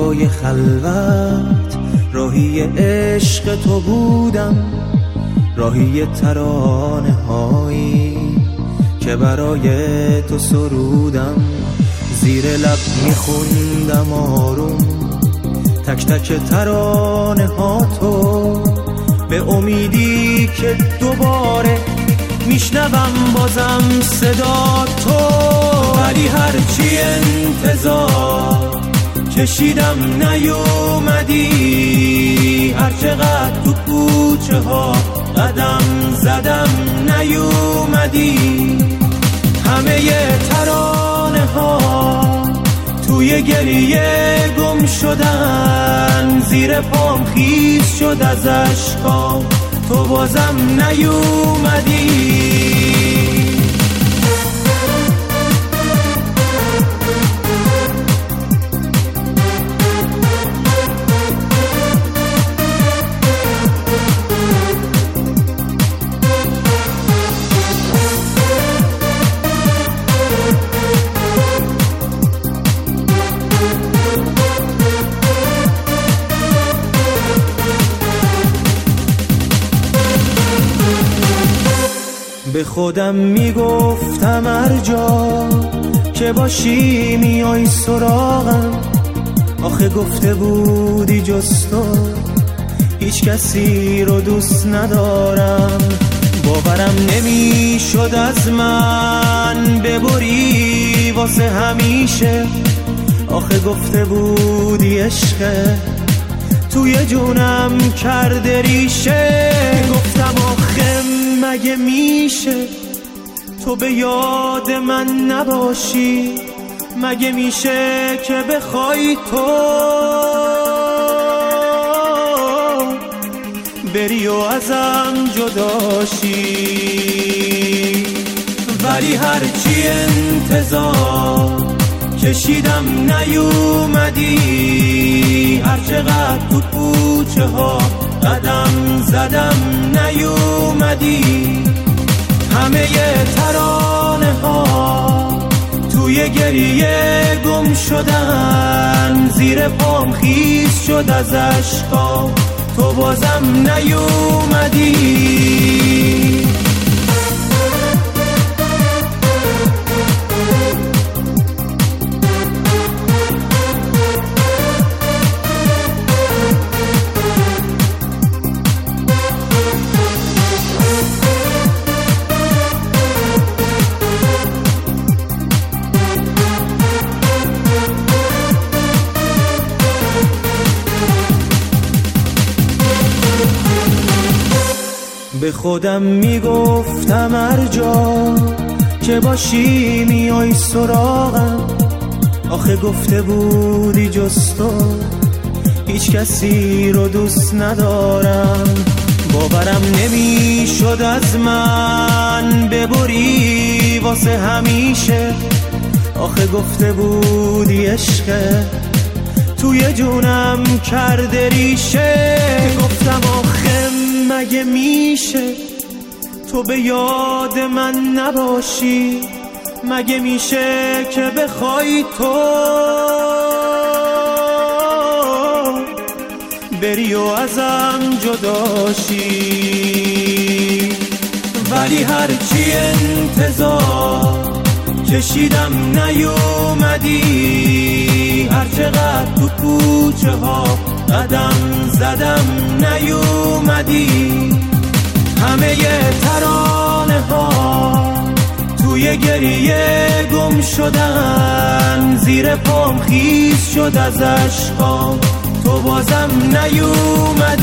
روزای خلوت راهی عشق تو بودم، راهی ترانه هایی که برای تو سرودم. زیر لب میخوندم آروم تک تک ترانه ها تو، به امیدی که دوباره میشنوم بازم صدا تو. ولی هرچی انتظار کشیدم نیومدی، هرچقدر تو کوچه ها قدم زدم نیومدی. همه ترانه ها توی گریه گم شدن، زیر پام خیس شد از اشکام، تو بازم نیومدی. به خودم میگفتم هر جا که باشی میای سراغم، آخه گفته بودی جز تو هیچ کسی رو دوست ندارم. باورم نمیشد از من ببری واسه همیشه، آخه گفته بودی عشق توی جونم کرده ریشه. گفتم آخه مگه میشه تو به یاد من نباشی، مگه میشه که بخوای تو بری و ازم جداشی. ولی هرچی انتظار کشیدم نیومدی، هرچقدر تو کوچه ها قدم زدم نیومدی. همه ترانه ها توی گریه گم شدن، زیر پام خیس شد از اشکام، تو بازم نیومدی. به خودم میگفتم هر جا که باشی میای سراغم، آخه گفته بودی جز تو هیچ کسی رو دوست ندارم. باورم نمیشد از من ببری واسه همیشه، آخه گفته بودی عشق توی جونم کرده ریشه. گفتم آخه مگه میشه تو به یاد من نباشی، مگه میشه که بخوای تو بری و ازم جداشی. ولی هرچی انتظار کشیدم نیومدی، هرچقدر تو کوچه ها قدم زدم نیومدی. همه ترانه ها توی گریه گم شدن، زیر پام خیس شد از اشکام، تو بازم نیومدی.